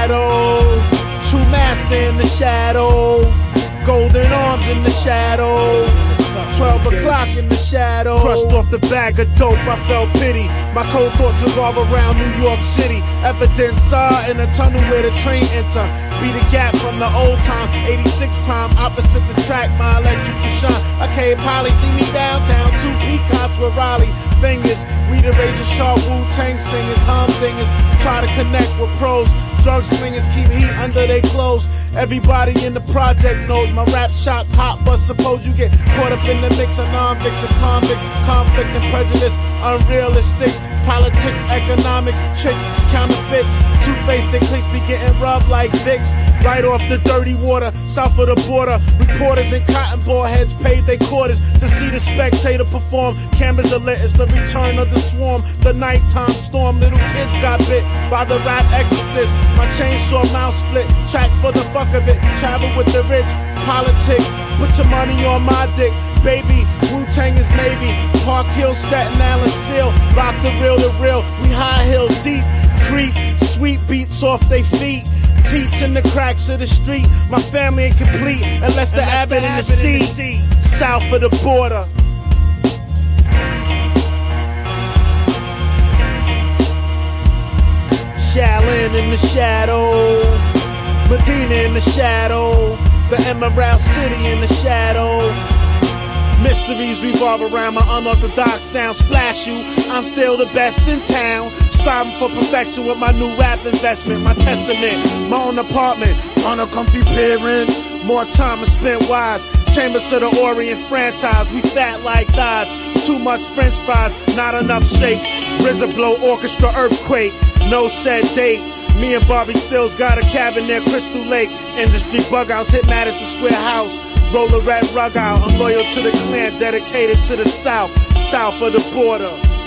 battle. True master in the shadow. Golden arms in the shadow. 12 o'clock in the shadow. Crushed off the bag of dope, I felt pity. My cold thoughts revolve around New York City. Evidence in a tunnel where the train enter. Be the gap from the old time. 86 climb opposite the track. My electric shine. Okay, Polly, see me downtown. 2 peacocks with Raleigh fingers. We the razor sharp Wu-Tang singers. Humdingers try to connect with pros. Drug slingers keep heat under their clothes. Everybody in the project knows my rap shots hot, but suppose you get caught up in the mix of non-mix of convicts, conflict and prejudice, unrealistic politics, economics, tricks, counterfeits, two-faced cliques be getting rubbed like Vicks, right off the dirty water, south of the border. Reporters and cotton ball heads paid their quarters to see the spectator perform. Cameras are lit, it's the return of the swarm, the nighttime storm. Little kids got bit by the rap exorcist. My chainsaw mouth split, tracks for the fuck of it. Travel with the rich, politics. Put your money on my dick, baby. Wu-Tang is Navy. Park Hill, Staten Island, Seal. Rock the real. We high hill deep. Creep, sweet beats off they feet. Teach in the cracks of the street. My family ain't complete unless the Abbott in the sea. South of the border. Shaolin in the shadow. Medina in the shadow. The Emerald City in the shadow. Mysteries revolve around my unorthodox sound. Splash you, I'm still the best in town. Striving for perfection with my new rap investment. My testament, my own apartment, on a comfy parent. More time is spent wise. Chambers of the Orient franchise. We fat like thighs. Too much french fries, not enough shake. RZA blow orchestra earthquake. No set date. Me and Bobby Stills got a cabin near Crystal Lake. Industry bug outs hit Madison Square House. Roll a red rug out. I'm loyal to the clan, dedicated to the South, south of the border.